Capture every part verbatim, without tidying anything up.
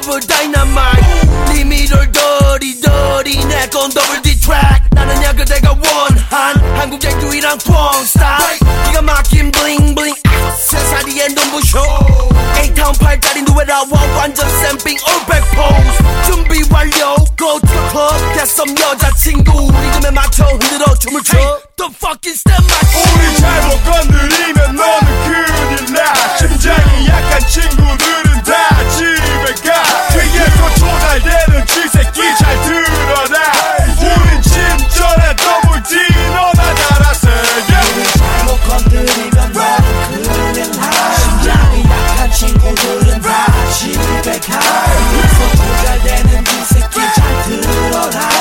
double dynamite 리미를 더리더리 내건 더블 D 트랙 나는야 그대가 원한 한국의 유일한 뽕스타일 기가 막힌 블링블링 세살이의 눈부셔 에이타운 팔다리 누에라와 완전 샘핑 올백 포즈 준비 완료 go to the club 됐음 여자친구 리듬에 맞춰 흔들어 춤을 춰 The fucking step my 우리 잘못 건드리면 너는 큰일 나 심장이 약한 친구들은 다 집에 가 뒤에서 조달되는 쥐새끼 잘 들어라 우린 진전의 더블 D 너나 달아서 우리 잘못 건드리면 너는 큰일 나 심장이 약한 친구들은 다 집에 가 뒤에서 조달되는 쥐새끼 잘 들어라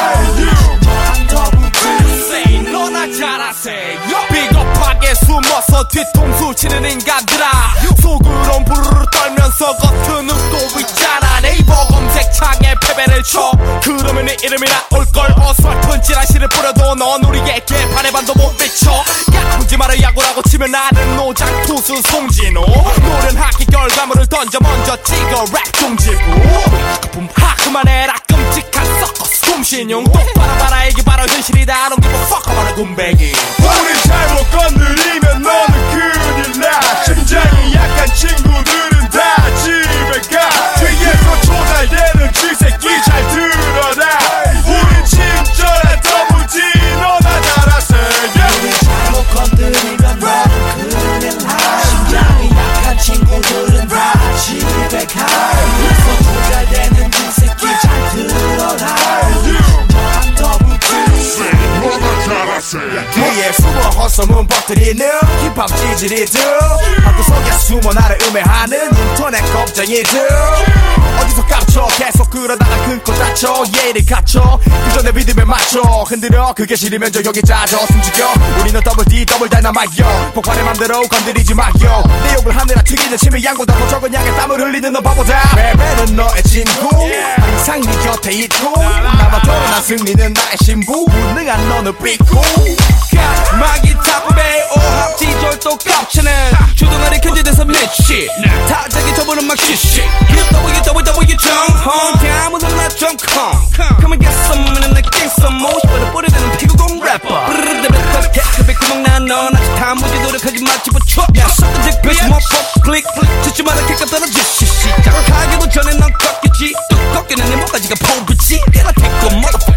진정한 더블 D 너나 잘하세요 비겁하게 숨어서 뒤통수 치는 인간들아 속으론 부르르 떨면서 겉은 웃고 있잖아 네이버 검색창에 패배를 쳐 그러면 네 이름이 나올걸 어설픈 찌라시를 뿌려도 넌 우리의 개판의 반도 못 미쳐 야구지 마라 야구라고 치면 나는 노장 투수 송진호 노련하게 결과물을 던져 먼저 찍어 랩 종지부 하 그만해라 끔찍한 서커스 곰신용 똑바로 봐라 이게 바로 현실이다 I don't give a fuck about a 굼벵이 우리 잘못 건드리면 너는 큰일 나 심장이 약한 친구들은 다 집에 가 뒤에서 조달되는 쥐새끼 잘 들어라 우린 진짜의 더블 D 너나 달아서 우리 잘못 건드리면 너는 큰일 나 심장이 약한 친구들은 다 집에 가 뒤에서 조달되는 쥐새끼 잘 들어라 진정한 더블 D 너나 달아서 뒤에 숨어 헛소문 퍼뜨리는 힙합 찌질이들 학교 속에 숨어 나를 음해하는 인터넷 겁쟁이들 어디서 깝쳐 계속 그러다가 큰코 다쳐 예의를 갖춰 그저 내 리듬에 맞춰 흔들어 그게 싫으면 저 여기 짜져 숨죽여 우리는 더블 D 더블 다이너마이어 폭발의 맘대로 건드리지 마요 내 욕을 하느라 튀기는 침이 양보다 더 적은 양의 땀을 흘리는 너 바보다 베베는 너의 친구 항상 네 곁에 있고 나와 결혼한 승리는 나의 신부 무능한 너는 삐꾸 마기 타프베 오합 지졸 깝치는 주둥아리 견제돼서 미치 타자기 저분은 막 시시 더블유 더블유 더블유 정홈 대아무도 나 점컴 Come and get some and I get some more 싶어도 뿌리대는 피구공 래퍼 브르르르르 개급에 구멍 나넌 아직 다무지 노력하지 마 집어쳐 야 섞은 잭 배치 뭐 클릭 듣지 마라 개값 떨어지시 시작을 하기도 전에 넌 꺾이지 또 꺾이는 네 목까지가 포부지 내가 택고 motherfucker